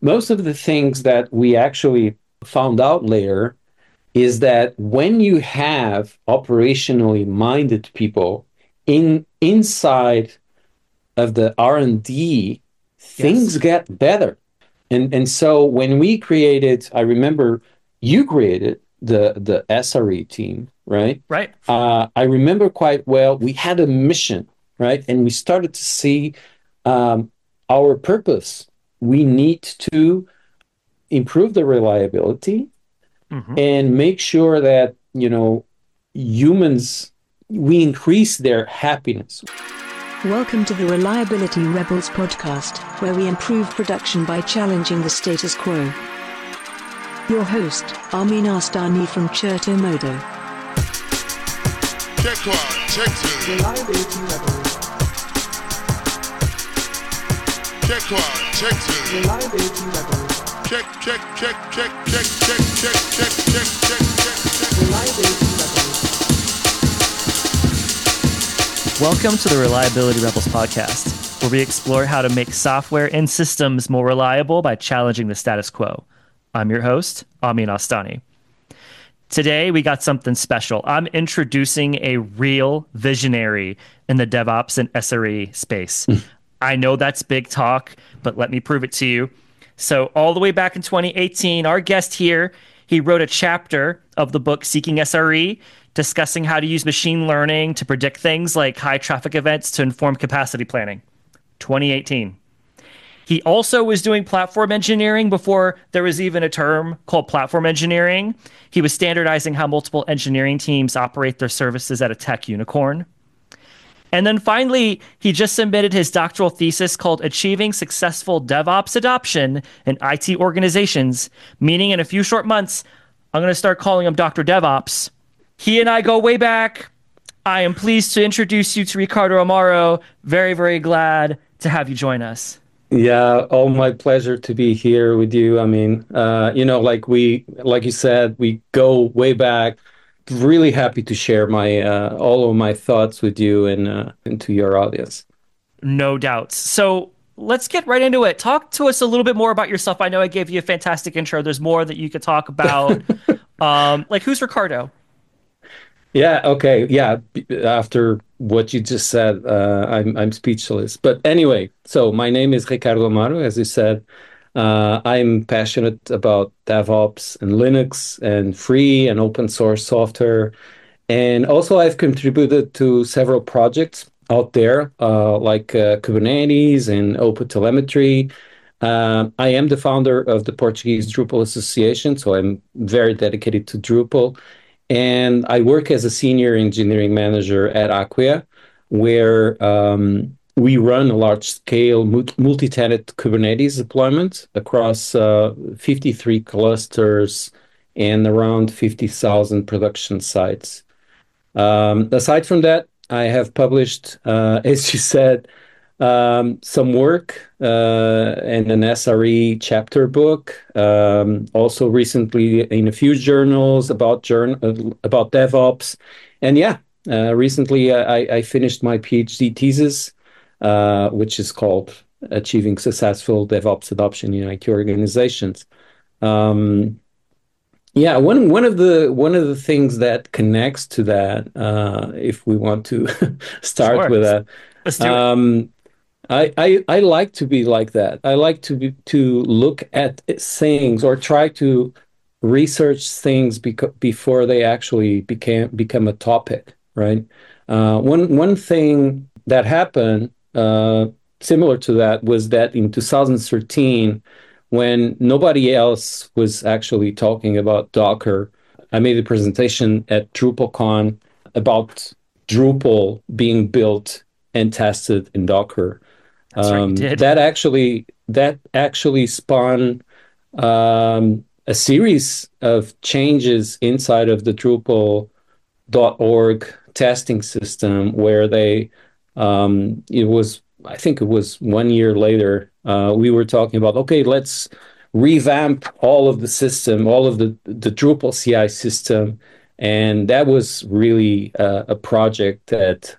most of the things that we actually found out later is that when you have operationally minded people inside of the R&D, Yes. things get better. And so when we created, I remember you created the SRE team, right? Right. I remember quite well. We had a mission, right? And we started to see um, our purpose. We need to improve the reliability hmm and make sure that, humans, we increase their happiness. Welcome to the Reliability Rebels podcast, where we improve production by challenging the status quo. Your host, Amin Astani from Cherto Modo. Check one, check two. Reliability Rebels. Check one, check two. Reliability Rebels. Check, check, check, check, check, check, check, check, check, check, check. Reliability Rebels. Welcome to the Reliability Rebels podcast, where we explore how to make software and systems more reliable by challenging the status quo. I'm your host, Amin Astani. Today, we got something special. I'm introducing a real visionary in the DevOps and SRE space. I know that's big talk, but let me prove it to you. So all the way back in 2018, our guest here, he wrote a chapter of the book Seeking SRE, discussing how to use machine learning to predict things like high traffic events to inform capacity planning. 2018. He also was doing platform engineering before there was even a term called platform engineering. He was standardizing how multiple engineering teams operate their services at a tech unicorn. And then finally, he just submitted his doctoral thesis called Achieving Successful DevOps Adoption in IT Organizations, meaning in a few short months, I'm going to start calling him Dr. DevOps. He and I go way back. I am pleased to introduce you to Ricardo Amaro. Very, very glad to have you join us. Yeah, all my pleasure to be here with you. I mean, like you said, we go way back. Really happy to share my all of my thoughts with you and to your audience. No doubts. So let's get right into it. Talk to us a little bit more about yourself. I know I gave you a fantastic intro. There's more that you could talk about. Who's Ricardo? Yeah, okay. Yeah, after what you just said, I'm speechless. But anyway, so my name is Ricardo Amaro, as you said. I'm passionate about DevOps and Linux and free and open source software. And also, I've contributed to several projects out there, like Kubernetes and OpenTelemetry. I am the founder of the Portuguese Drupal Association, so I'm very dedicated to Drupal. And I work as a senior engineering manager at Acquia, where we run a large-scale multi-tenant Kubernetes deployment across 53 clusters and around 50,000 production sites. Aside from that, I have published, as you said, some work and an SRE chapter book. Also recently in a few journals about DevOps. And yeah, recently I finished my PhD thesis, which is called Achieving Successful DevOps Adoption in IT Organizations. Um, yeah, one of the things that connects to that, if we want to start Sure. with that, Let's do it. um, I like to be like that. I like to look at things or try to research things before they actually become a topic, right? One thing that happened similar to that was that in 2013, when nobody else was actually talking about Docker, I made a presentation at DrupalCon about Drupal being built and tested in Docker. That's right. You did. That actually spun a series of changes inside of the Drupal.org testing system where I think it was 1 year later, we were talking about, okay, let's revamp all of the system, all of the Drupal CI system. And that was really a project that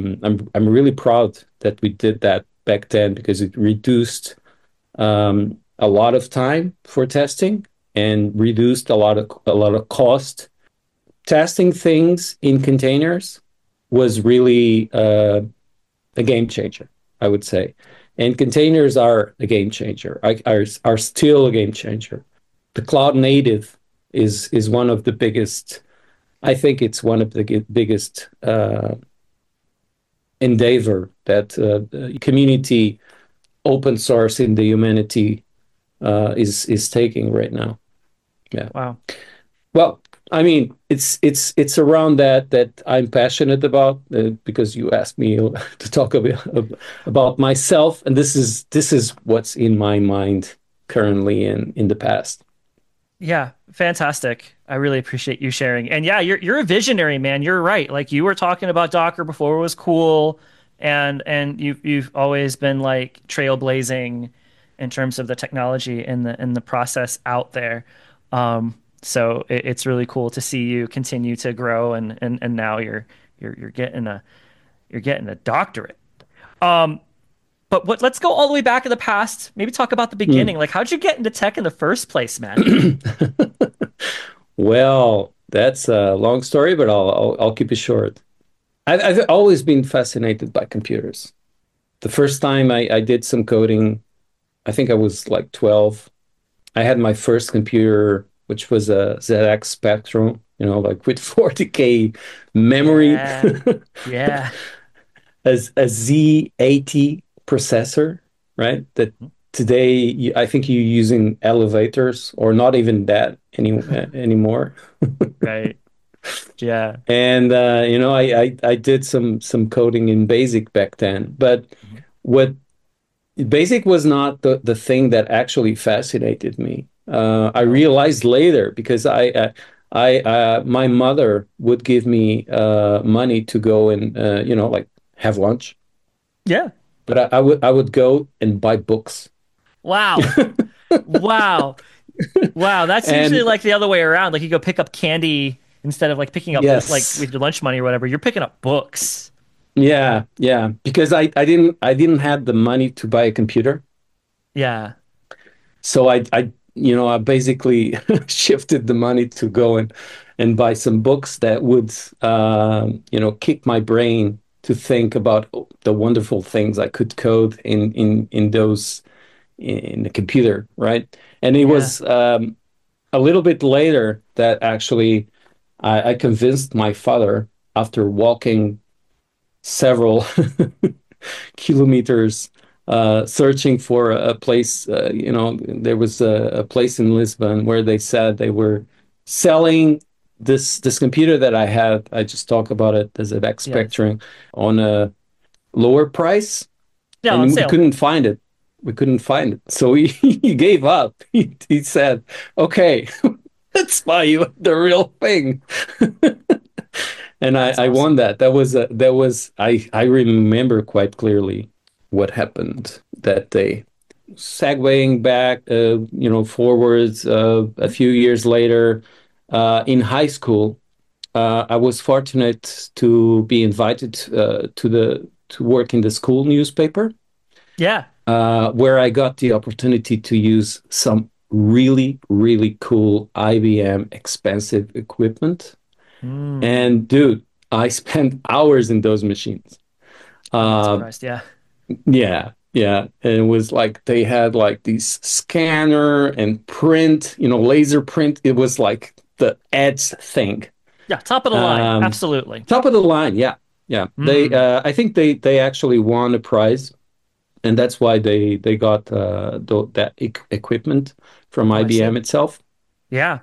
I'm really proud that we did that back then because it reduced a lot of time for testing and reduced a lot of cost. Testing things in containers was really a game changer, I would say. And containers are a game changer, are still a game changer. The cloud native is one of the biggest. I think it's one of the biggest endeavor that the community open source in the humanity is taking right now. Yeah. Wow. Well, I mean, it's around that I'm passionate about because you asked me to talk a bit about myself, and this is what's in my mind currently and in the past. Yeah, fantastic. I really appreciate you sharing. And yeah, you're a visionary, man. You're right. Like you were talking about Docker before it was cool, and you've always been like trailblazing in terms of the technology and the process out there. So it's really cool to see you continue to grow and now you're getting a doctorate. Um, but let's go all the way back in the past. Maybe talk about the beginning. Like, how'd you get into tech in the first place, man? Well, that's a long story, but I'll keep it short. I've always been fascinated by computers. The first time I did some coding, I think I was like 12. I had my first computer, which was a ZX Spectrum, like with 40K memory, Yeah, yeah, as a Z80 processor, right? That today I think you're using elevators or not even that anymore. right. Yeah. And I did some coding in BASIC back then, but what BASIC was not the thing that actually fascinated me. I Oh, realized later because my mother would give me money to go and like have lunch, yeah. but I would go and buy books. Wow. Wow. Wow. That's usually And like the other way around. Like you go pick up candy instead of like picking up like yes, with your lunch money or whatever. You're picking up books. yeah, because I didn't have the money to buy a computer. Yeah. So I basically shifted the money to go and buy some books that would, kick my brain to think about the wonderful things I could code in those in the computer, right? And it Yeah. was a little bit later that actually I convinced my father after walking several kilometers searching for a place. There was a place in Lisbon where they said they were selling this computer that I had. I just talk about it as an X Yes. Spectrum on a lower price, Yeah. On and we sale. couldn't find it. We couldn't find it, so he gave up. He said, "Okay, let's buy you the real thing." And I, That's I won awesome. that. I remember quite clearly what happened that day. Segueing back, forwards a Mhm. few years later, in high school, I was fortunate to be invited to work in the school newspaper, Yeah. where I got the opportunity to use some really, really cool IBM expensive equipment. Mm. And dude, I spent hours in those machines. I'm not Uh, surprised. Yeah. yeah, yeah. And it was like they had like these scanner and print, laser print. It was like the edge thing. Yeah. Top of the line. Um, Absolutely. Top of the line. Yeah, yeah. Mm. I think they actually won a prize, and that's why they got that equipment from Oh, I IBM see. itself. Yeah.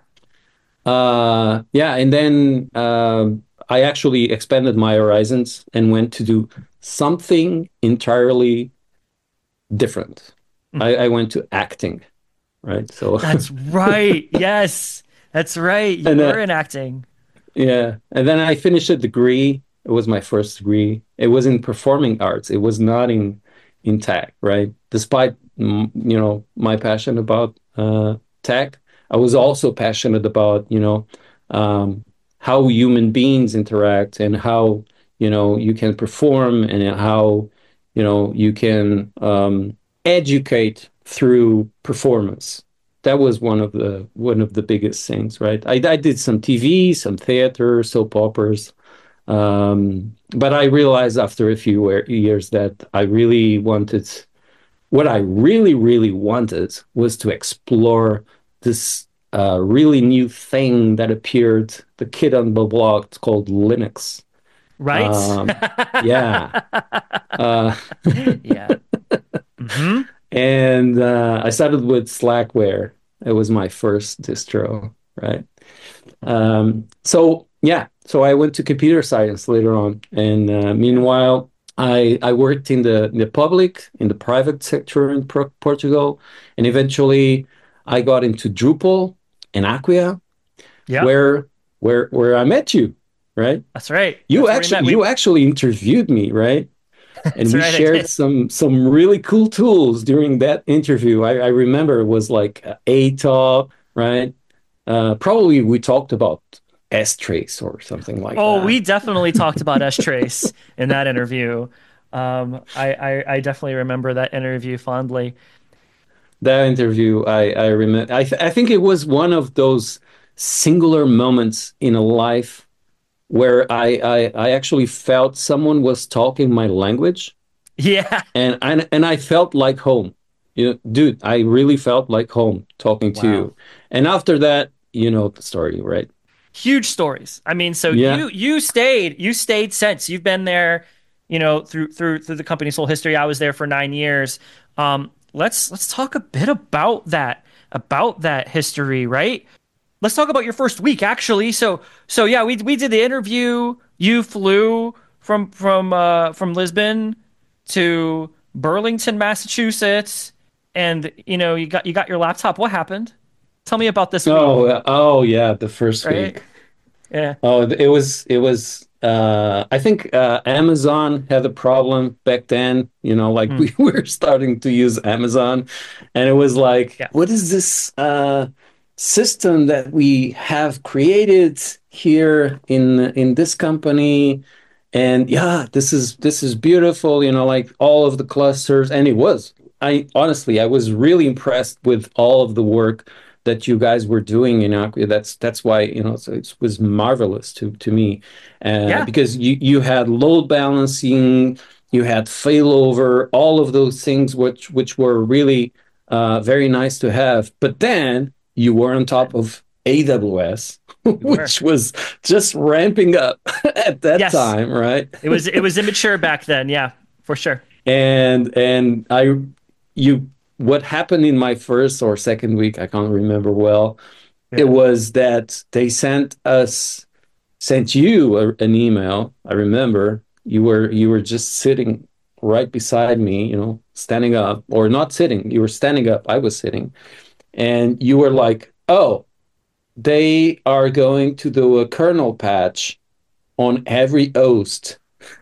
Yeah, and then I actually expanded my horizons and went to do something entirely different. Mm. I went to acting, right? So, That's right. Yes. That's right. You and were in acting. yeah, and then I finished a degree. It was my first degree. It was in performing arts. It was not in tech, right? Despite my passion about tech, I was also passionate about um, how human beings interact and how you can perform and how you can educate through performance. That was one of the biggest things, right? I did some TV, some theater, soap operas, but I realized after a few years that what I really, really wanted was to explore this really new thing that appeared, the kid on the block. It's called Linux. Right? Um, yeah. Uh, Yeah. Hmm. and I started with Slackware. It was my first distro, right? So I went to computer science later on, and meanwhile, I worked in the private sector in Portugal, and eventually I got into Drupal and Acquia, Yep. where where I met you, right? That's right. You That's where we met. actually you actually interviewed me, right? And That's we right. I shared did. some really cool tools during that interview. I remember it was like ATOP, right? Probably we talked about S-Trace or something like Oh, that. we definitely talked about S-Trace in that interview. I definitely remember that interview fondly. That interview, I remember. I think it was one of those singular moments in a life where I actually felt someone was talking my language, Yeah. and I felt like home. Dude, I really felt like home talking to Wow. you. And after that, you know the story, right? Huge stories. I mean, so Yeah. you stayed since you've been there, through the company's whole history. I was there for 9 years. Let's talk a bit about that history, right? Let's talk about your first week, actually. So yeah, we did the interview. You flew from Lisbon to Burlington, Massachusetts, and you got your laptop. What happened? Tell me about this week, Oh yeah, the first right? week. Yeah. Oh, it was I think Amazon had a problem back then, like Hmm. we were starting to use Amazon, and it was like, Yeah. what is this system that we have created here in this company? And yeah, this is beautiful, like all of the clusters, and it was. I was really impressed with all of the work that you guys were doing in Acquia. That's why, so it was marvelous to me, Yeah. because you had load balancing, you had failover, all of those things which were really very nice to have. But then you were on top of AWS, We were. which was just ramping up at that Yes. time, right? It was immature back then. Yeah, for sure. And you what happened in my first or second week, I can't remember well. It Yeah. was that they sent you an email. I remember you were just sitting right beside me, standing up, or not sitting. You were standing up. I was sitting, and you were like, "Oh, they are going to do a kernel patch on every host."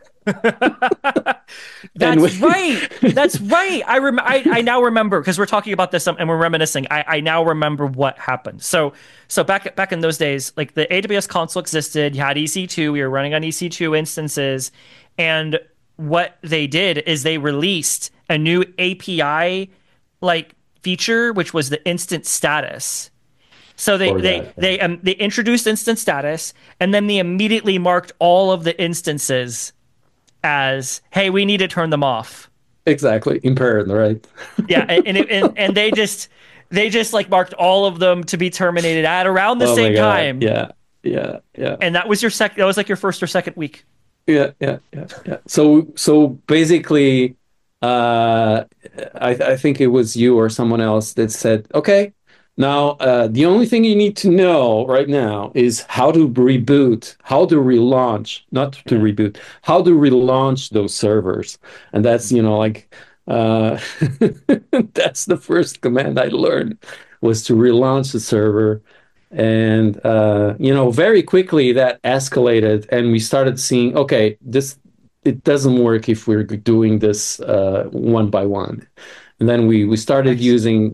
And That's right. That's right. I now remember because we're talking about this and we're reminiscing. I now remember what happened. So back in those days, like the AWS console existed. You had EC2. We were running on EC2 instances, and what they did is they released a new API like feature, which was the instant status. So they for they that. they they introduced instant status, and then they immediately marked all of the instances as, "Hey, we need to turn them off." Exactly, impaired, right? Yeah, and they just like marked all of them to be terminated at around the Oh my same God. time. Yeah. Yeah. Yeah. And that was like your first or second week. Yeah. Yeah. Yeah. Yeah. So basically, uh, I think it was you or someone else that said, okay, now the only thing you need to know right now is how to reboot, how to relaunch, not to Yeah. reboot, how to relaunch those servers. And that's, like, uh, that's the first command I learned, was to relaunch the server. And very quickly that escalated, and we started seeing, okay, this it doesn't work if we're doing this one by one. And then we started Nice. using,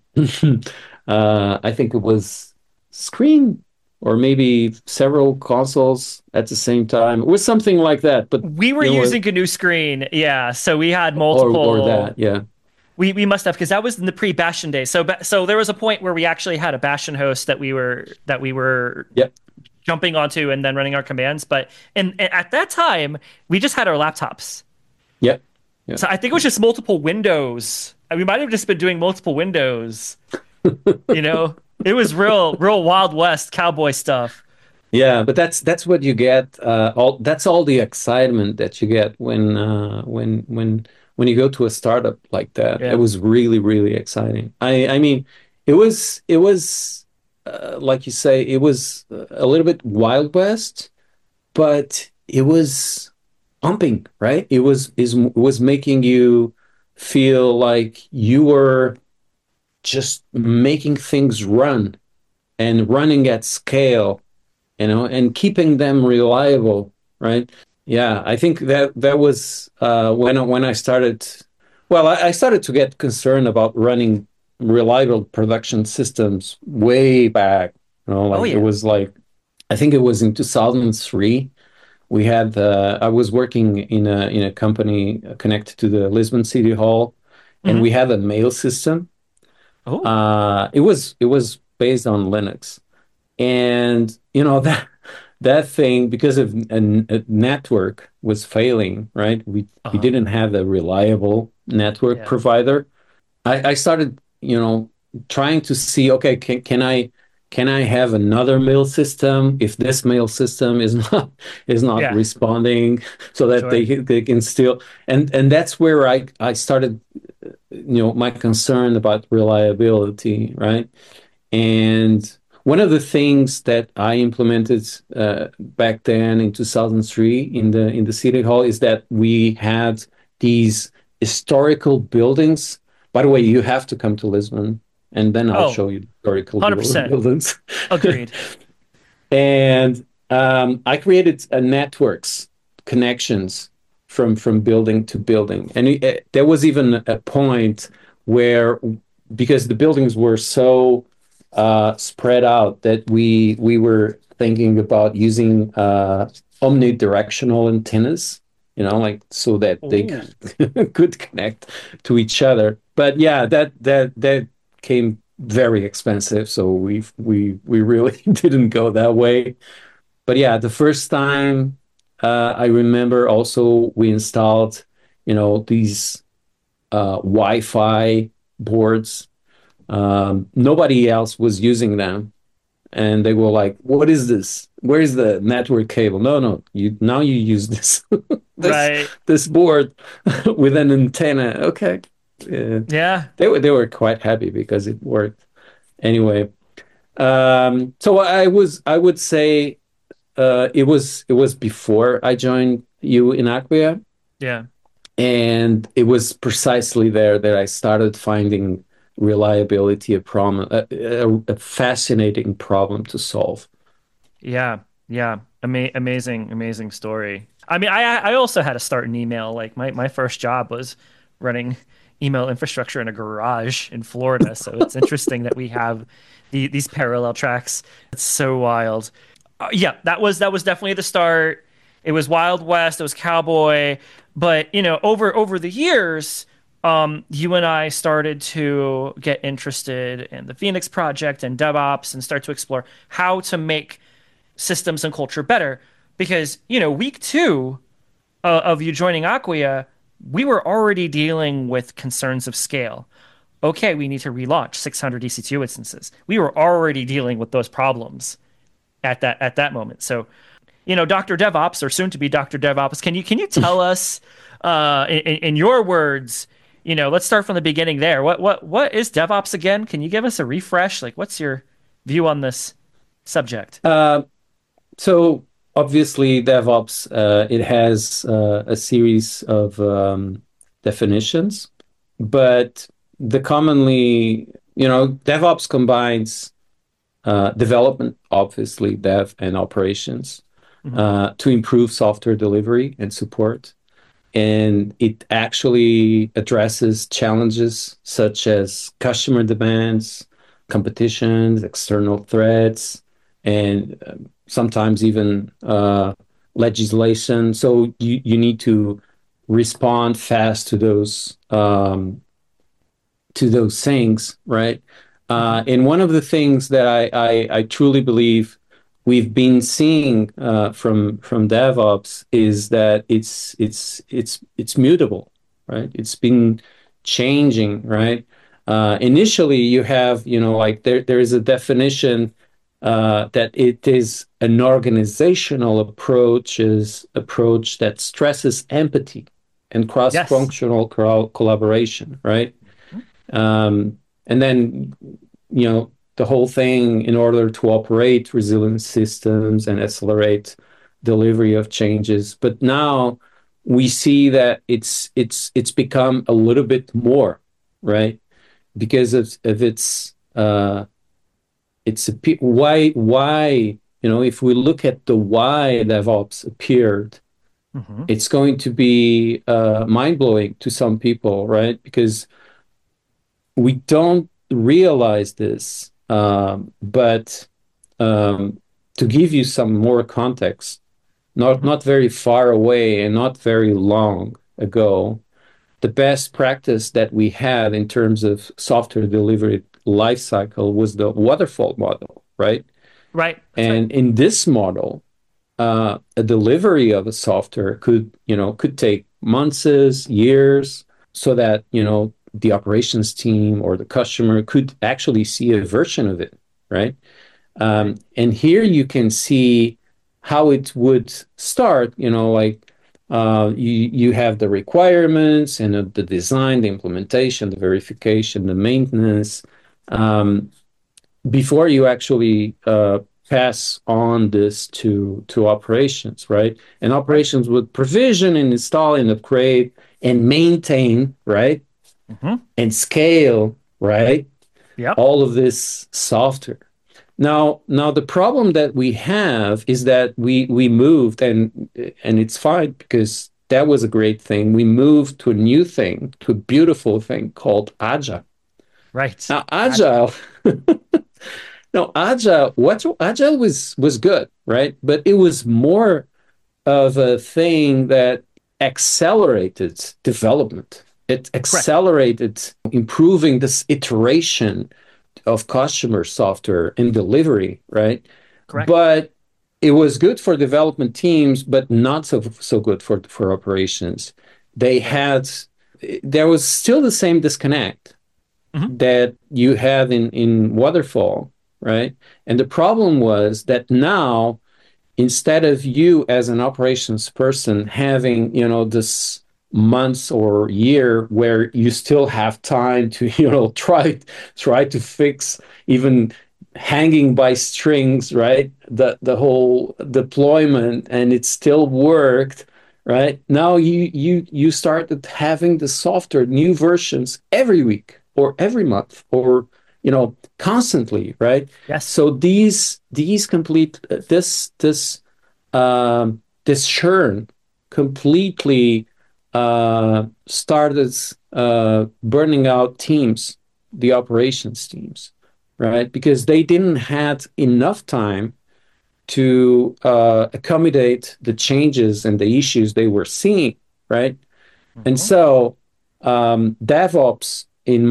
I think it was Screen, or maybe several consoles at the same time. It was something like that, but We were you know, using GNU Screen, yeah. So we had or multiple. that, yeah. We must have because that was in the pre-Bastion days. So there was a point where we actually had a Bastion host that we were Yep. jumping onto and then running our commands. But at that time, we just had our laptops. Yep. Yep. So I think it was just multiple windows. We might have just been doing multiple windows. You know, it was real Wild West cowboy stuff. Yeah, but that's what you get. All that's all the excitement that you get when you go to a startup like that. It Yeah. was really really exciting. I mean, it was like you say, it was a little bit Wild West, but it was pumping, right? It was making you feel like you were just making things run and running at scale, and keeping them reliable, right? Yeah, I think that was when I started. Well, I started to get concerned about running reliable production systems way back. Oh Like it yeah. was like I think it was in 2003. We had I was working in a company connected to the Lisbon City Hall, and Hmm. we had a mail system. Oh. It was based on Linux, and that thing, because of a network was failing, right? We Uh-huh. didn't have a reliable network Yeah. provider. I started, trying to see, okay, can I have another mail system if this mail system is not Yeah. responding, so that Sure. they can still, and that's where I started, my concern about reliability, right? And one of the things that I implemented back then in 2003 in the city hall is that we had these historical buildings. By the way, you have to come to Lisbon, and then I'll Oh, show you historical 100%. buildings. Agreed. And I created networks, connections from building to building, and there was even a point where, because the buildings were so spread out, that we were thinking about using omnidirectional antennas, like so that they Oh. could connect to each other. But yeah, that came very expensive, so we really didn't go that way. But yeah, the first time, I remember also we installed, these Wi-Fi boards. Nobody else was using them, and they were like, "What is this? Where's the network cable?" No, no, you use this this Right. this board with an antenna. Okay, yeah. Yeah. They were quite happy because it worked. Anyway, so I would say it was before I joined you in Acquia, Yeah. and it was precisely there that I started finding reliability a problem, a fascinating problem to solve. Yeah, yeah, amazing story. I mean, I also had to start an email. Like my first job was running email infrastructure in a garage in Florida. So it's interesting that we have these parallel tracks. It's so wild. Yeah, that was definitely the start. It was Wild West. It was cowboy. But over the years, you and I started to get interested in the Phoenix project and DevOps and start to explore how to make systems and culture better because week two of you joining Acquia, we were already dealing with concerns of scale. Okay, we need to relaunch 600 EC2 instances. We were already dealing with those problems at that moment. So Dr. DevOps, or soon to be Dr. DevOps, can you tell us in your words, let's start from the beginning there. What is DevOps again? Can you give us a refresh? Like, what's your view on this subject? So obviously, DevOps, it has a series of definitions, but the commonly, DevOps combines development, obviously, dev and operations, Mhm. to improve software delivery and support. And it actually addresses challenges such as customer demands, competitions, external threats, and sometimes even legislation. So you need to respond fast to those to those things, right? And one of the things that I truly believe we've been seeing from DevOps is that it's mutable, right? It's been changing, right? Initially, you have, like there is a definition that it is an organizational approach that stresses empathy and Yes. cross-functional collaboration, right? And then, the whole thing in order to operate resilient systems and accelerate delivery of changes. But now we see that it's become a little bit more, right? Because of why, if we look at the why DevOps appeared, Hmm. it's going to be mind-blowing to some people, right? Because we don't realize this, but to give you some more context, Hmm. not very far away and not very long ago, the best practice that we had in terms of software delivery lifecycle was the waterfall model, right? Right. That's right. And in this model, a delivery of a software could take months, years, so that the operations team or the customer could actually see a version of it, right? Right. And here you can see how it would start. Like you have the requirements and the design, the implementation, the verification, the maintenance. Um, Before you actually pass on this to operations, right? And Right. operations would provision and install and upgrade and maintain, right? Hmm. And scale, right? Yep. All of this software. Now the problem that we have is that we moved, and it's fine because that was a great thing. We moved to a new thing, to a beautiful thing called Agile. Right. Now, Agile. Agile. No, Agile was good, right? But it was more of a thing that accelerated development. It Correct. accelerated improving this iteration of customer software and delivery, right? Correct. But it was good for development teams, but not so good for operations. They Right. had There was still the same disconnect Hmm. that you had in waterfall, right? And the problem was that now, instead of you as an operations person having, this months or year where you still have time to, try to fix even hanging by strings, right? The whole deployment, and it still worked, right? Now you started having the software new versions every week or every month or constantly, right? Yes. So these complete this churn completely started burning out teams, the operations teams, right? Because they didn't had enough time to accommodate the changes and the issues they were seeing, right? And Hmm. so DevOps,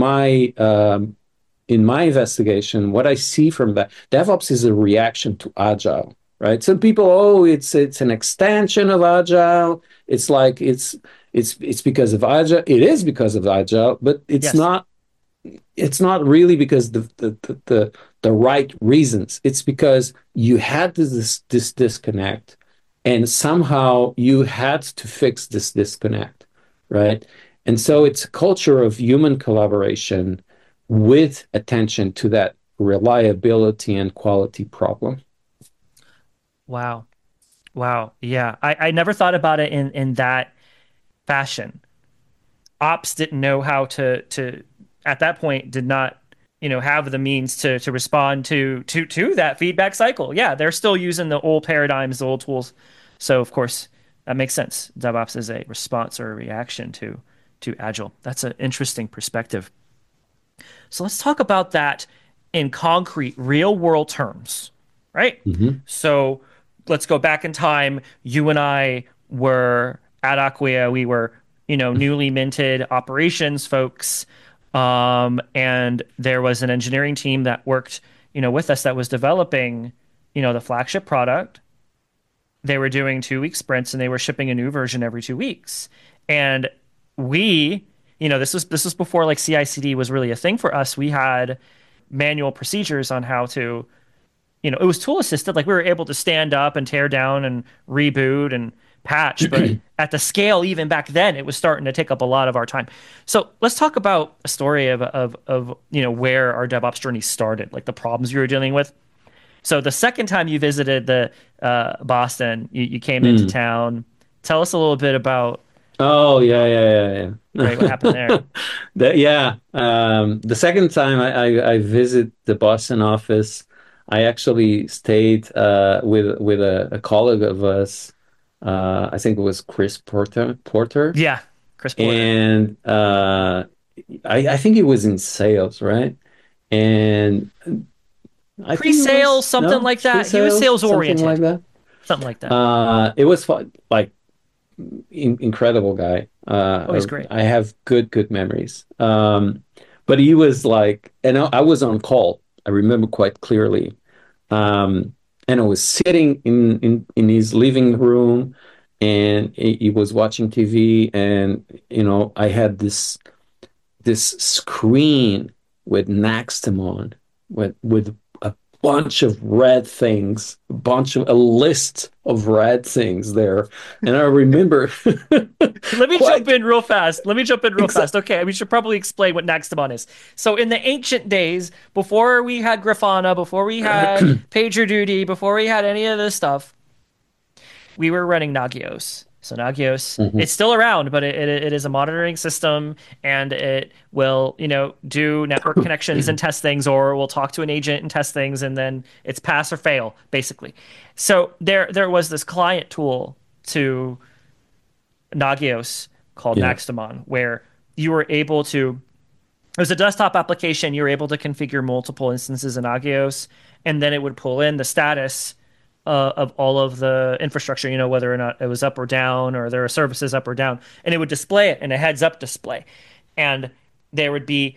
in my investigation, what I see from that, DevOps is a reaction to Agile, right? Some people, oh, it's an extension of Agile. It's like it's because of Agile. It is because of Agile, but Yes. it's not really because the right reasons. It's because you had this disconnect, and somehow you had to fix this disconnect, right? And so it's a culture of human collaboration with attention to that reliability and quality problem. Wow. Wow. Yeah. I never thought about it in that fashion. Ops didn't know how to at that point did not, have the means to respond to that feedback cycle. Yeah, they're still using the old paradigms, the old tools. So of course that makes sense. DevOps is a response or a reaction to Agile. That's an interesting perspective. So let's talk about that in concrete, real world terms, right? Mhm. So let's go back in time. You and I were at Acquia. We were, newly minted operations folks. And there was an engineering team that worked, with us that was developing, the flagship product. They were doing 2 week sprints and they were shipping a new version every 2 weeks. And we, this was before like CI/CD was really a thing for us. We had manual procedures on how to, it was tool assisted. Like we were able to stand up and tear down and reboot and patch, but at the scale even back then, it was starting to take up a lot of our time. So let's talk about a story of where our DevOps journey started, like the problems you were dealing with. So the second time you visited the Boston, you came into Mm. town. Tell us a little bit about, Oh, yeah, yeah, right, what happened there. yeah, yeah. The second time I visit the Boston office, I actually stayed with a colleague of us. I think it was Chris Porter, Yeah, Chris Porter. and I think he was in sales, right? And I think it Pre-sales, was something no like that. He was pre-sales, sales something like oriented, that. something like that. It was fun, like incredible guy. Oh, he's great. I have good memories. But he was like, and I was on call. I remember quite clearly. And I was sitting in his living room, and he was watching TV, and I had this screen with Naxtamon, with a bunch of red things, a list of red things there. And I remember Let me jump quite in real fast. Let me jump in real exa fast. Okay, we should probably explain what Nextamon is. So, in the ancient days, before we had Grafana, before we had PagerDuty, before we had any of this stuff, we were running Nagios. So Nagios, Mhm. it's still around, but it is a monitoring system, and it will, do network connections and test things, or will talk to an agent and test things, and then it's pass or fail, basically. So there was this client tool to Nagios called Yeah. Naxtamon, where you were able to, it was a desktop application. You were able to configure multiple instances in Nagios, and then it would pull in the status of all of the infrastructure, whether or not it was up or down, or there are services up or down, and it would display it in a heads up display. And there would be,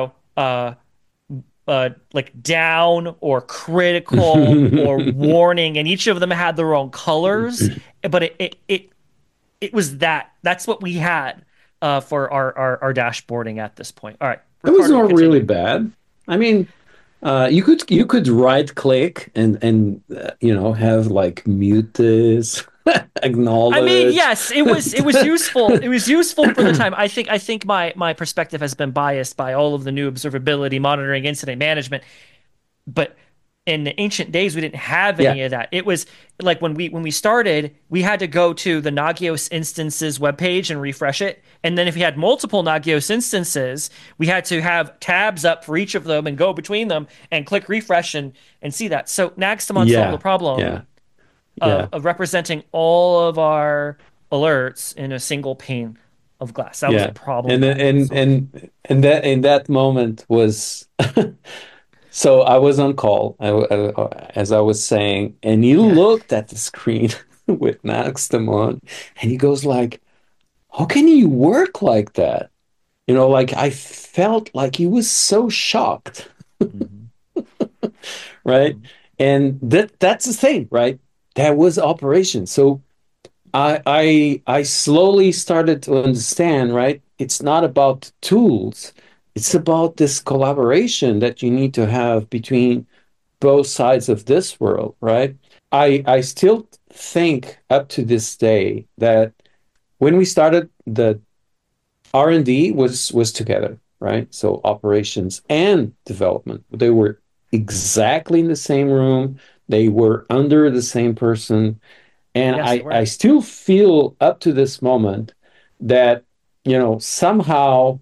like down or critical or warning, and each of them had their own colors, but it was that's what we had for our dashboarding at this point. All right, It was Ricardo, not really continue. bad. I mean, you could right click and have like mute this, I mean, acknowledge. yes, it was useful. It was useful for the time. I think my perspective has been biased by all of the new observability, monitoring, incident management, but in the ancient days we didn't have Yeah, any of that. It was like when we started, we had to go to the Nagios instances webpage and refresh it. And then if we had multiple Nagios instances, we had to have tabs up for each of them and go between them and click refresh and see that. So Naxtamon solved the yeah, problem yeah, yeah, of representing all of our alerts in a single pane of glass. That was a yeah. problem And then- that it and solved. and that in that moment was so I was on call, as I was saying, and he Yeah. looked at the screen with Nextamon, and he goes like, "How can you work like that?" Like I felt like he was so shocked, Mhm. right? Mhm. And that's the thing, right? That was operation. So I slowly started to understand, right? It's not about tools. It's about this collaboration that you need to have between both sides of this world, right? I still think up to this day that when we started, the R&D was together, right? So operations and development, they were exactly in the same room. They were under the same person. And Yes, they I were. still feel up to this moment that, somehow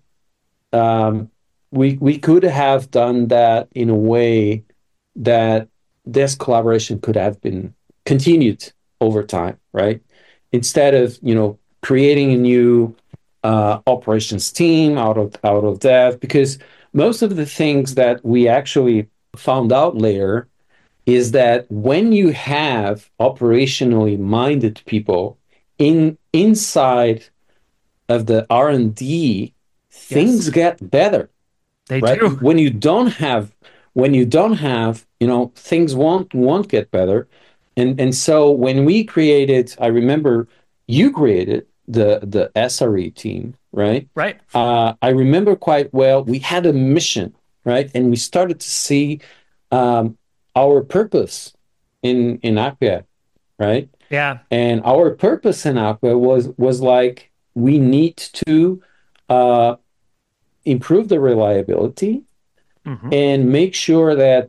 we could have done that in a way that this collaboration could have been continued over time, right? Instead of, creating a new operations team out of dev, because most of the things that we actually found out later is that when you have operationally minded people inside of the R&D, Yes. things get better. They right? do. When you don't have, things won't get better. And so when we created, I remember you created the SRE team, right? Right. I remember quite well. We had a mission, right? And we started to see um, our purpose in Acquia, right? Yeah. And our purpose in Acquia was like we need to uh, improve the reliability Hmm. and make sure that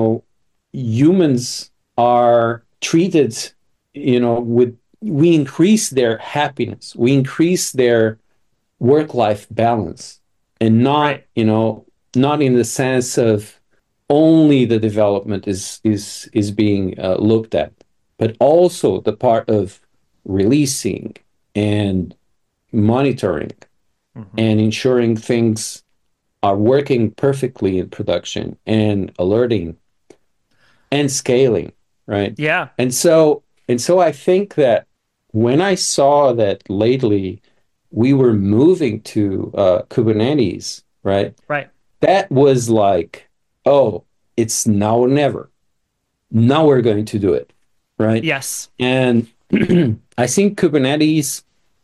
humans are treated with we increase their happiness, we increase their work-life balance, and not Right. not in the sense of only the development is being looked at, but also the part of releasing and monitoring Hmm. and ensuring things are working perfectly in production and alerting and scaling, right? Yeah. And so I think that when I saw that lately we were moving to Kubernetes, right? Right. That was like, oh, it's now or never. Now we're going to do it, right? Yes. And I think Kubernetes,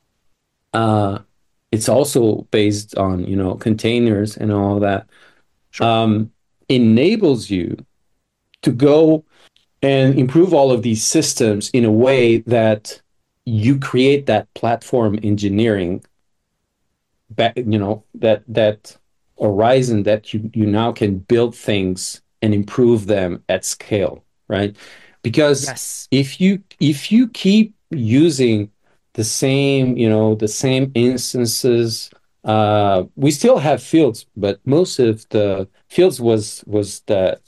uh, it's also based on containers and all that, Sure. um, enables you to go and improve all of these systems in a way that you create that platform engineering back, that horizon that you now can build things and improve them at scale, right? Because Yes. if you keep using the same instances, we still have fields, but most of the fields was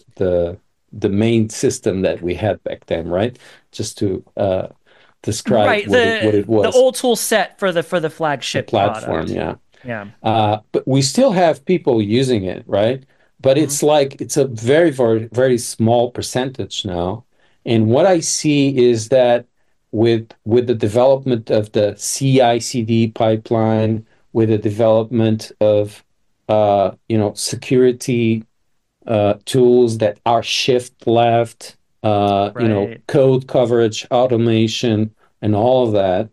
the main system that we had back then, right? Just to describe Right. what it The was, old tool set for the the flagship platform, product. yeah. Yeah. But we still have people using it, right? But Hmm. it's like it's a very, very, very small percentage now. And what I see is that with the development of the CI/CD pipeline, with the development of security tools that are shift left, Right. code coverage, automation, and all of that,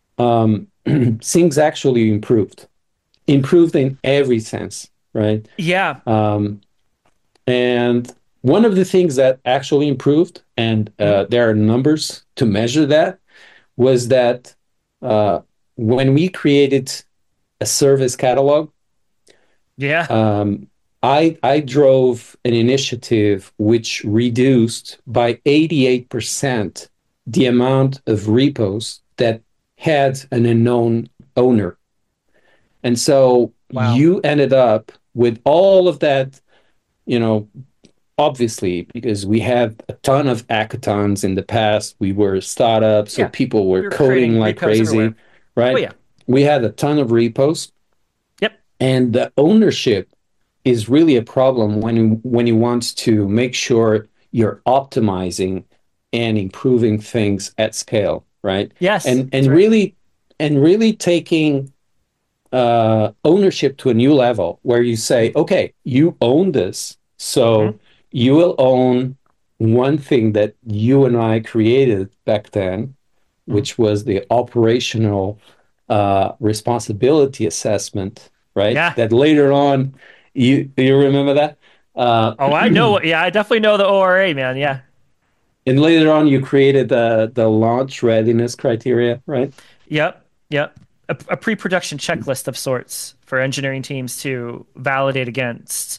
things actually improved in every sense, right? Yeah. Um, and one of the things that actually improved, and Hmm. there are numbers to measure that, was that uh, when we created a service catalog, Yeah. um, I drove an initiative which reduced by 88% the amount of repos that had an unknown owner. And so Wow. you ended up with all of that, you know, obviously, because we had a ton of hackathons in the past. We were a startup, so Yeah. people were We were coding creating like repos crazy, everywhere. Oh right? yeah. We had a ton of repos, Yep. and the ownership is really a problem when you want to make sure you're optimizing and improving things at scale, right? Yes. And That's and right. really and really taking ownership to a new level where you say, okay, you own this, Mm-hmm. so you will own one thing that you and I created back then, Hmm. which was the operational responsibility assessment, right? Yeah. That later on, you remember that? Uh, Oh, I know. Yeah, I definitely know the ORA, man. Yeah. and later on, you created the launch readiness criteria, right? Yep. Yep. A pre-production checklist of sorts for engineering teams to validate against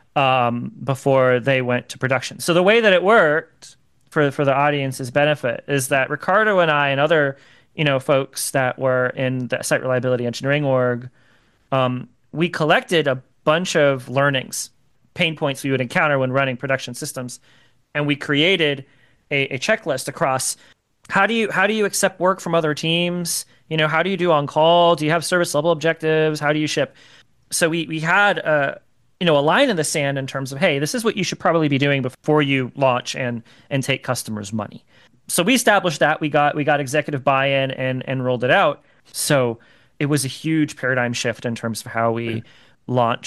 before they went to production. So the way that it worked for the audience's benefit is that Ricardo and I and other folks that were in the site reliability engineering org, we collected a bunch of learnings, pain points we would encounter when running production systems, and we created a checklist across how do you accept work from other teams? How do you do on call? Do you have service level objectives? How do you ship? So we had a line in the sand in terms of, hey, this is what you should probably be doing before you launch and take customers' money. So we established that we got executive buy-in and rolled it out. So it was a huge paradigm shift in terms of how we launched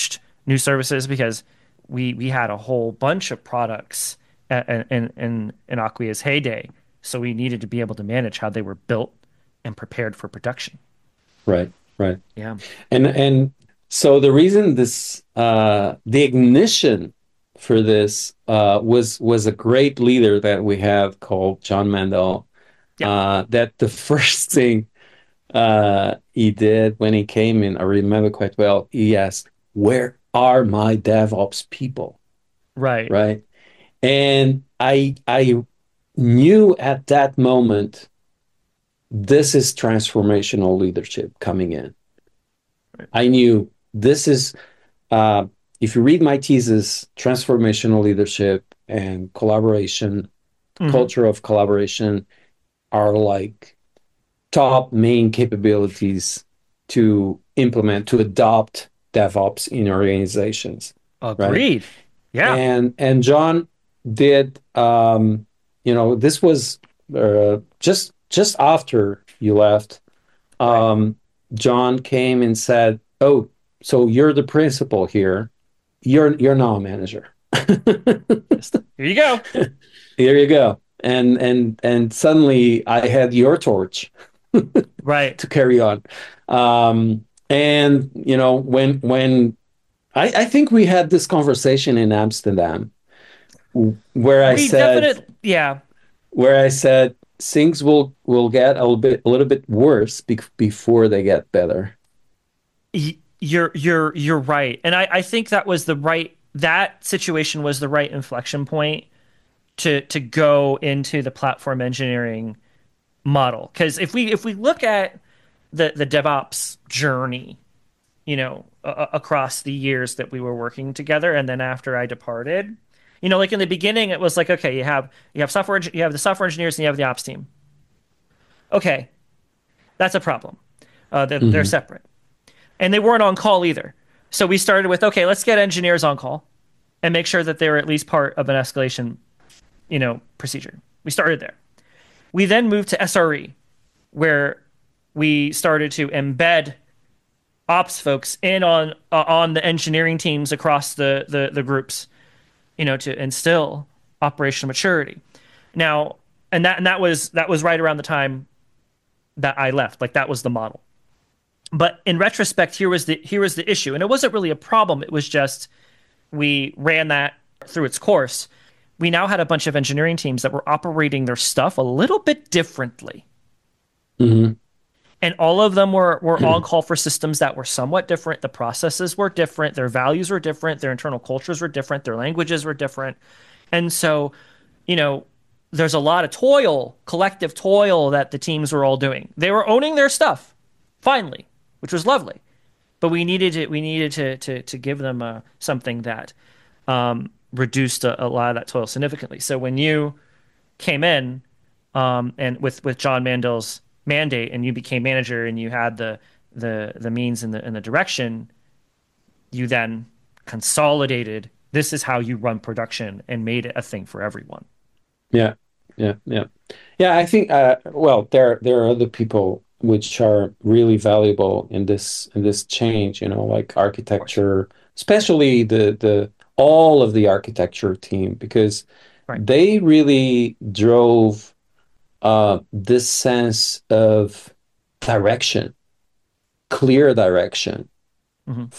new services because we had a whole bunch of products in Acquia's heyday, so we needed to be able to manage how they were built and prepared for production. Right, right. Yeah. And so the reason this the ignition for this was a great leader that we have called John Mandel. Yeah. That the first thing he did when he came in, I remember quite well, he asked, "Where are my DevOps people?" Right. Right? And I knew at that moment this is transformational leadership coming in. I knew this is, uh, if you read my thesis, transformational leadership and collaboration, Hmm. culture of collaboration are like top main capabilities to implement, to adopt DevOps in organizations, right? Agreed. Yeah. And John did, this was just after you left. Right. John came and said, "Oh, so you're the principal here. You're now a manager." Just here you go. Here you go. And suddenly I had your torch Right. to carry on. And when I think we had this conversation in Amsterdam where I We said definitely, yeah. where I said things will get a little bit worse before they get better. You're right. And I think that situation was the right inflection point to go into the platform engineering model. Because if we look at the DevOps journey, across the years that we were working together, and then after I departed, like in the beginning, it was like, okay, you have the software engineers and you have the ops team. Okay, that's a problem. They're Hmm. separate, and they weren't on call either. So we started with, okay, let's get engineers on call and make sure that they're at least part of an escalation, procedure. We started there. We then moved to SRE, where we started to embed ops folks in on the engineering teams across the groups, to instill operational maturity. Now, and that was right around the time that I left. Like that was the model. But in retrospect, here was the issue, and it wasn't really a problem. It was just we ran that through its course. We now had a bunch of engineering teams that were operating their stuff a little bit differently. Hmm. And all of them were on call for systems that were somewhat different. The processes were different, their values were different, their internal cultures were different, their languages were different. And so, you know, there's a lot of toil, collective toil that the teams were all doing. They were owning their stuff, finally, which was lovely. But we needed to give them something that reduced a lot of that toil significantly. So when you came in, and with John Mandel's mandate, and you became manager, and you had the means and the direction, you then consolidated. This is how you run production, and made it a thing for everyone. Yeah, yeah, yeah, yeah. I think well, there are other people which are really valuable in this change. Like Of course, architecture, especially the all of the architecture team, because right? they really drove this sense of direction, clear direction Hmm.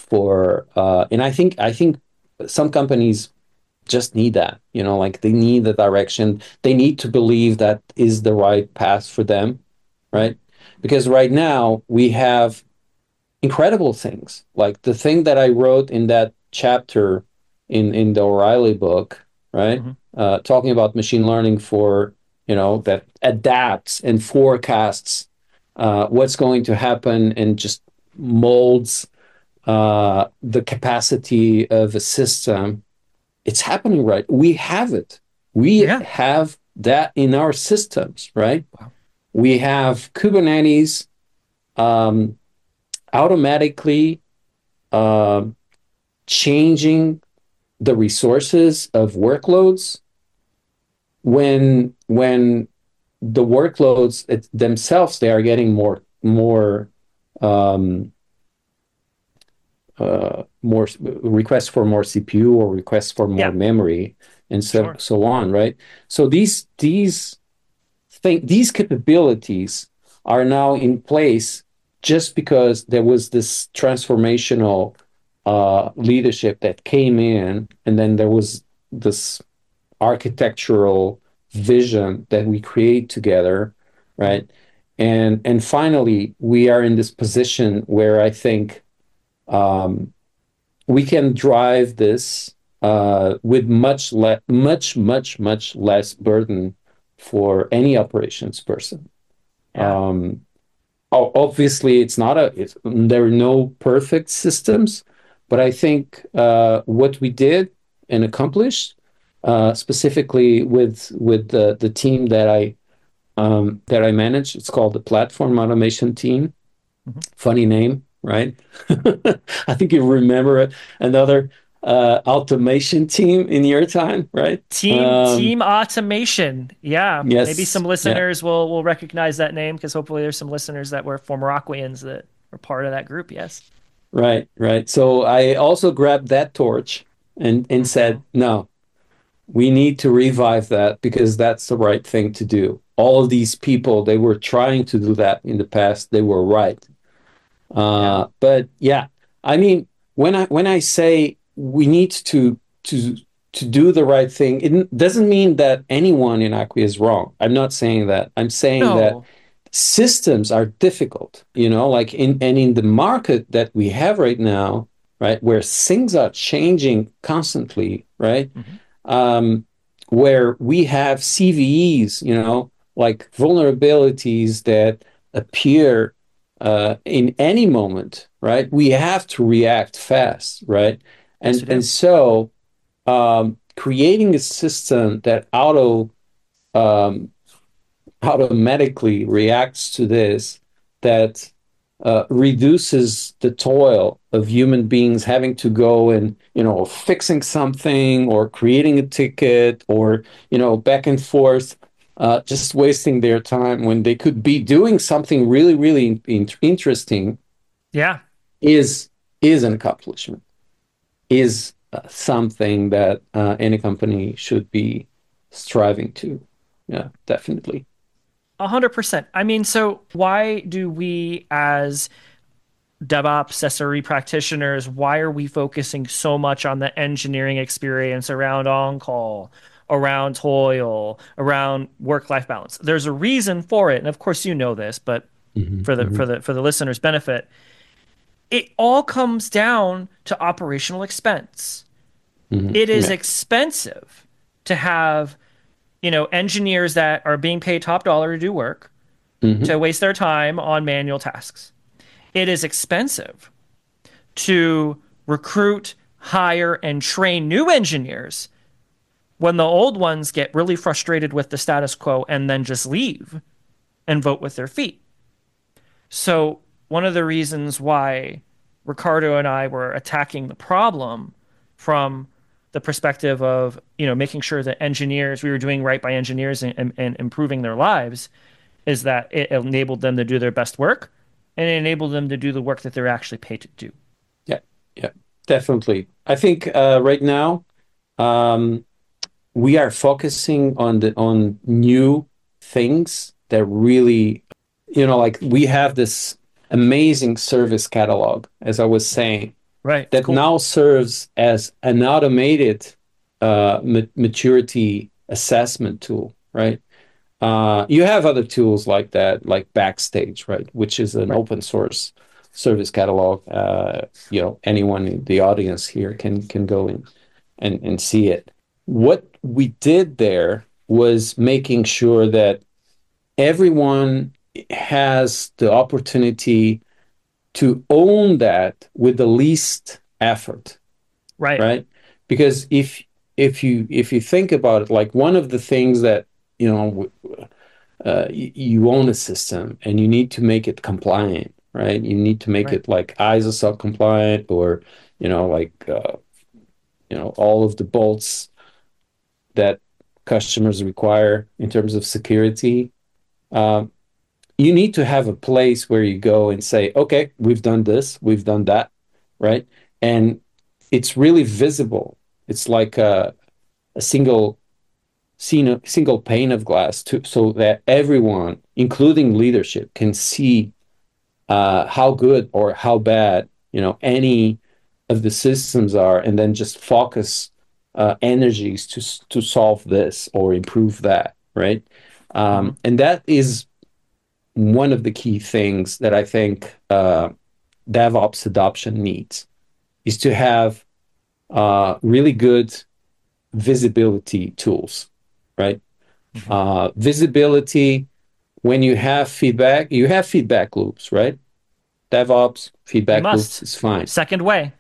and I think some companies just need that, like they need the direction. They need to believe that is the right path for them, right? Because right now we have incredible things. Like the thing that I wrote in that chapter in the O'Reilly book, right? Hmm. Talking about machine learning for, that adapts and forecasts what's going to happen and just molds the capacity of a system. It's happening, right? We have it. We Yeah. have that in our systems, right? Wow. We have Kubernetes um, automatically um changing the resources of workloads when the workloads themselves, they are getting more um, more requests for more CPU or requests for more Yeah, memory and so sure. so on, right? So these capabilities are now in place just because there was this transformational leadership that came in, and then there was this architectural vision that we create together, Mhm. right? And finally, we are in this position where I think we can drive this with much less burden for any operations person. Yeah. Um, Obviously, there are no perfect systems, but I think what we did and accomplished, specifically with the team that I manage, it's called the Platform Automation Team. Mhm. Funny name, right? I think you remember it. Another automation team in your time, right? Team automation. Yeah. Maybe some Yes, yeah, listeners will recognize that name because hopefully there's some listeners that were former Rockwayans that were part of that group. Yes. right, right. So I also grabbed that torch and Hmm. said, no, we need to revive that because that's the right thing to do. All of these people, they were trying to do that in the past. They were right. Yeah. But yeah, I mean, when I say we need to to do the right thing, it doesn't mean that anyone in Acquia is wrong. I'm not saying that. I'm saying that No. systems are difficult, like in the market that we have right now, right, where things are changing constantly, right? Hmm. um, where we have CVEs, like vulnerabilities that appear in any moment, right? We have to react fast, right? Yes, And we and do. so creating a system that um, automatically reacts to this, that reduces the toil of human beings having to go and fixing something or creating a ticket or back and forth, just wasting their time when they could be doing something really really interesting, Yeah. is an accomplishment, is something that any company should be striving to. Yeah, definitely. 100%. I mean, so why do we as DevOps SRE practitioners, why are we focusing so much on the engineering experience around on-call, around toil, around work-life balance? There's a reason for it, and of course you know this, but Hmm. for the listeners' benefit, it all comes down to operational expense. It is Yeah. expensive to have, engineers that are being paid top dollar to do work, to Hmm. waste their time on manual tasks. It is expensive to recruit, hire, and train new engineers when the old ones get really frustrated with the status quo and then just leave and vote with their feet. So, one of the reasons why Ricardo and I were attacking the problem from the perspective of, making sure that engineers, we were doing right by engineers and improving their lives, is that it enabled them to do their best work and it enabled them to do the work that they're actually paid to do. Yeah. Yeah. Definitely. I think right now um, we are focusing on new things that really, like we have this amazing service catalog, as I was saying, Right. It's that cool. now serves as an automated maturity assessment tool, right? You have other tools like that, like Backstage, right, which is an Right. open source service catalog. Anyone in the audience here can go in and see it. What we did there was making sure that everyone has the opportunity to own that with the least effort, Right. right? Because if you think about it, like one of the things that you own a system and you need to make it compliant, right? You need to make Right. it like ISO sub compliant, or like all of the bolts that customers require in terms of security. Um, you need to have a place where you go and say, okay, we've done this, we've done that, right? and it's really visible. It's like a single pane of glass so that everyone, including leadership, can see how good or how bad any of the systems are, and then just focus energies to solve this or improve that, right? Hmm. And that is one of the key things that I think DevOps adoption needs, is to have really good visibility tools, right? Hmm. Visibility, when you have feedback loops, right? DevOps, You feedback loops must. is fine. Second way.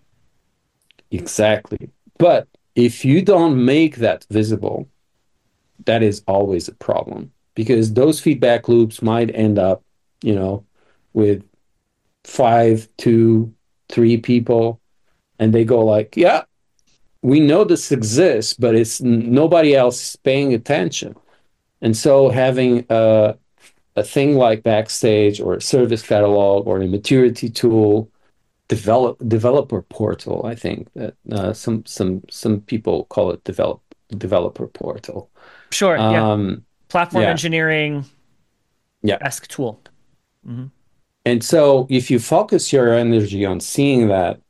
Exactly. But if you don't make that visible, that is always a problem, because those feedback loops might end up, you know, with five, two, three people, and they go like, yeah, we know this exists, but it's nobody else is paying attention. And so having a thing like Backstage or a service catalog or a maturity tool, developer portal, I think that some people call it developer portal. Sure. Yeah. Um, Platform yeah, engineering yeah. esque tool. Hmm. And so if you focus your energy on seeing that,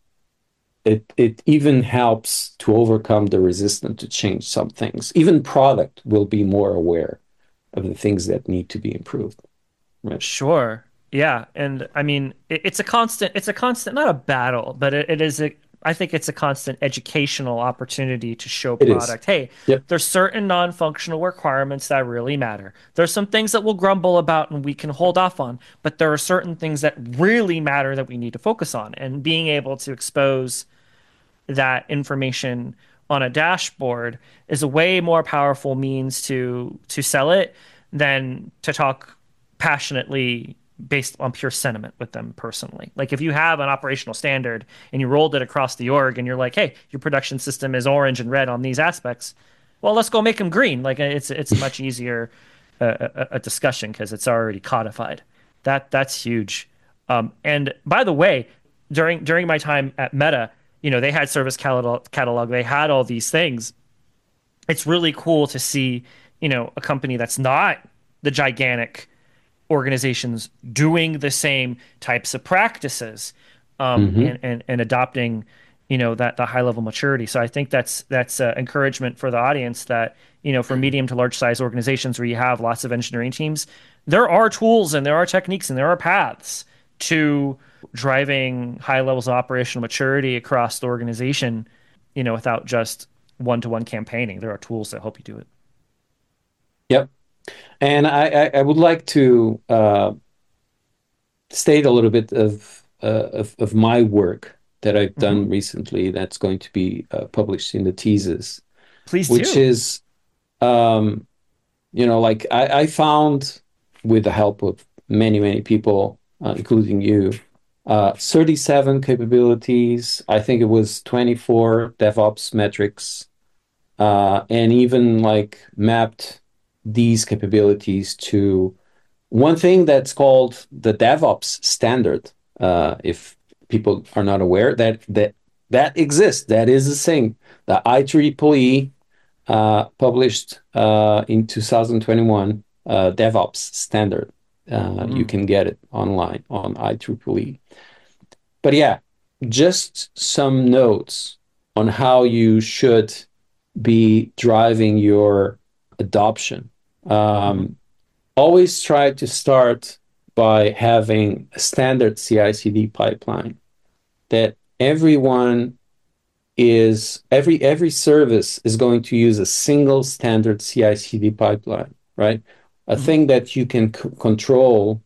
it even helps to overcome the resistance to change some things. Even product will be more aware of the things that need to be improved. Right. Sure. Yeah. And I mean, it's a constant, not a battle, but it is I think it's a constant educational opportunity to show It is. product. Hey, Yep. there's certain non-functional requirements that really matter. There's some things that we'll grumble about and we can hold off on, but there are certain things that really matter that we need to focus on. And being able to expose that information on a dashboard is a way more powerful means to sell it than to talk passionately based on pure sentiment with them personally. Like if you have an operational standard and you rolled it across the org and you're like, "Hey, your production system is orange and red on these aspects." Well, let's go make them green. Like it's much easier a discussion because it's already codified. That's huge. And by the way, during my time at Meta, they had service catalog, they had all these things. It's really cool to see, a company that's not the gigantic organizations doing the same types of practices, Hmm. and adopting, that the high level maturity. So I think that's encouragement for the audience that, for medium to large size organizations where you have lots of engineering teams, there are tools and there are techniques and there are paths to driving high levels of operational maturity across the organization, without just one-to-one campaigning. There are tools that help you do it. Yep. And I would like to state a little bit of my work that I've Hmm. done recently that's going to be published in the thesis, Please which do. is, um, like I found, with the help of many people, including you, 37 capabilities. I think it was 24 DevOps metrics, and even like mapped these capabilities to one thing that's called the DevOps standard. If people are not aware that exists, that is a thing. The IEEE published in 2021 DevOps standard. You Mm. can get it online on IEEE. But yeah, just some notes on how you should be driving your adoption. Hmm. Always try to start by having a standard CI/CD pipeline that every service is going to use a single standard CI/CD pipeline, right? A Hmm. thing that you can control,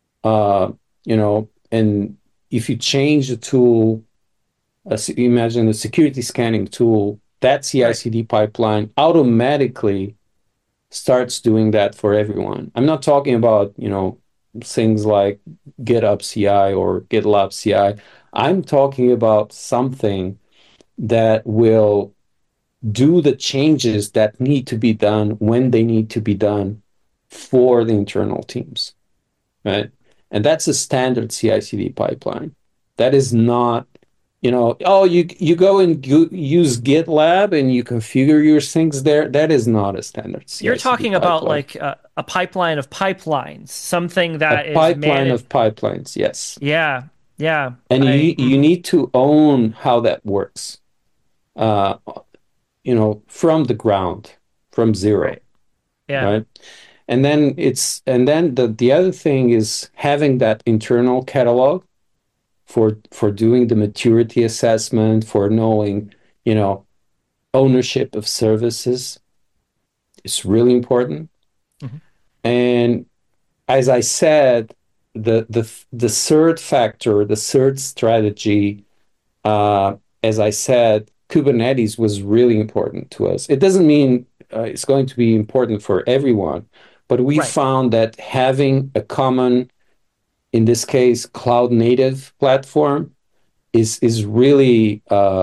and if you change the tool, imagine a security scanning tool, that Right. CI/CD pipeline automatically starts doing that for everyone. I'm not talking about, things like GitHub CI or GitLab CI. I'm talking about something that will do the changes that need to be done when they need to be done for the internal teams, right? And that's a standard CI/CD pipeline. That is not, you go and use GitLab and you configure your things there. That is not a standard You're CI/CD talking about pipeline. like a pipeline of pipelines, something A that is pipeline managed. of pipelines, yes. Yeah, yeah. And you Mhm. need to own how that works, uh, from the ground, from zero, Right. Yeah. right? And then the other thing is having that internal catalog for doing the maturity assessment, for knowing, you know, ownership of services is really important. Mhm. And as I said, the third factor, the third strategy, uh, as I said, Kubernetes was really important to us. It doesn't mean it's going to be important for everyone, but we Right. found that having a common, in this case, cloud native platform is really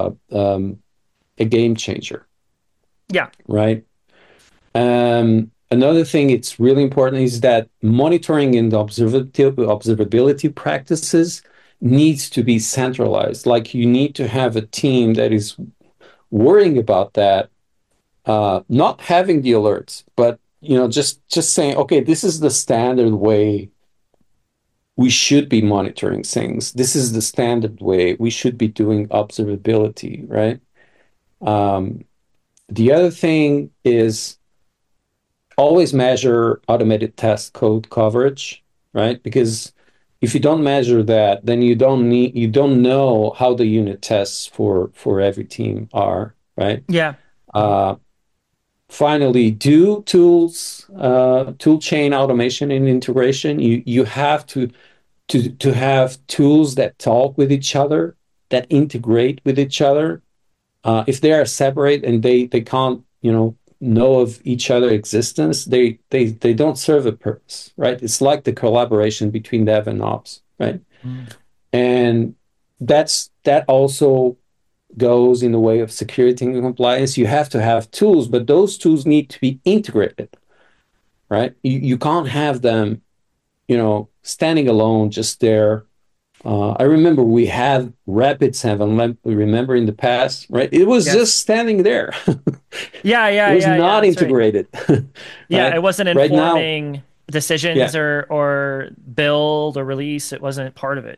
a game changer, Yeah. right? Another thing it's really important is that monitoring and observability practices needs to be centralized. Like you need to have a team that is worrying about that, not having the alerts, but just saying, okay, this is the standard way we should be monitoring things. This is the standard way we should be doing observability, right? Um, the other thing is always measure automated test code coverage, right? Because if you don't measure that, then you don't know how the unit tests for every team are, right? Yeah. Uh, Finally, do tool chain automation and integration. You have to have tools that talk with each other, that integrate with each other. If they are separate and they can't, know of each other existence, they don't serve a purpose, right? It's like the collaboration between dev and ops, right? Mm. And that also goes in the way of security and compliance. You have to have tools, but those tools need to be integrated, right? You can't have them, standing alone just there. I remember we had Rapid7, remember in the past, right? It was Yes. just standing there. Yeah, It yeah, was yeah, yeah. not That's right. integrated, Yeah, right? it wasn't Right now, informing decisions yeah, or build or release. It wasn't part of it.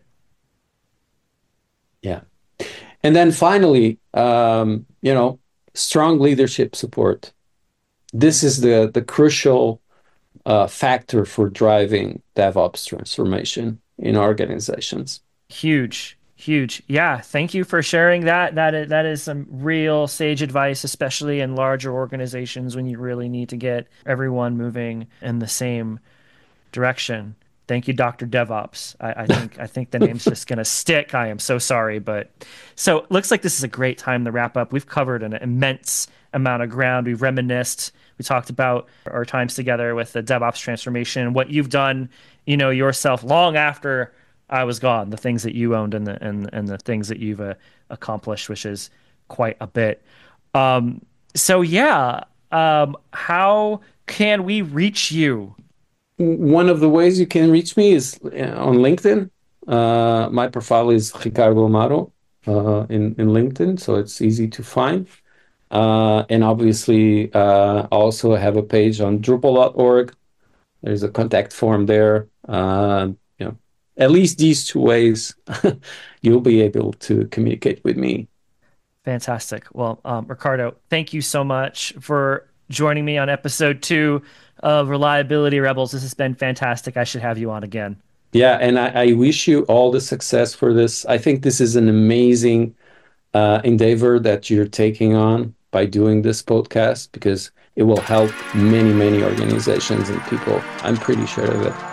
yeah. And then finally, strong leadership support. This is the crucial factor for driving DevOps transformation in organizations. Huge, huge. Yeah, thank you for sharing that. That is some real sage advice, especially in larger organizations when you really need to get everyone moving in the same direction. Thank you, Dr. DevOps. I think the name's just gonna stick. I am so sorry, but so it looks like this is a great time to wrap up. We've covered an immense amount of ground. We've reminisced. We talked about our times together with the DevOps transformation, what you've done, yourself long after I was gone, the things that you owned and the things that you've accomplished, which is quite a bit. Um, so yeah, how can we reach you? One of the ways you can reach me is on LinkedIn. My profile is Ricardo Amaro in LinkedIn, so it's easy to find. And obviously, also have a page on Drupal.org. There's a contact form there. At least these two ways, you'll be able to communicate with me. Fantastic. Well, Ricardo, thank you so much for joining me on episode 2 of Reliability Rebels. This has been fantastic. I should have you on again. Yeah, and I wish you all the success for this. I think this is an amazing endeavor that you're taking on by doing this podcast because it will help many, many organizations and people. I'm pretty sure of it.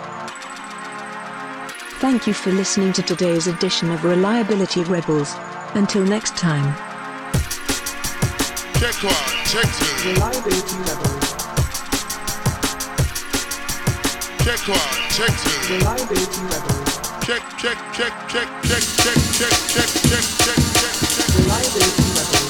Thank you for listening to today's edition of Reliability Rebels. Until next time. Check one, check two. Reliability Rebels. Check one, check two. Reliability Rebels. Check, check, check, check, check, check, check, check, check, check, check, check. Reliability Rebels.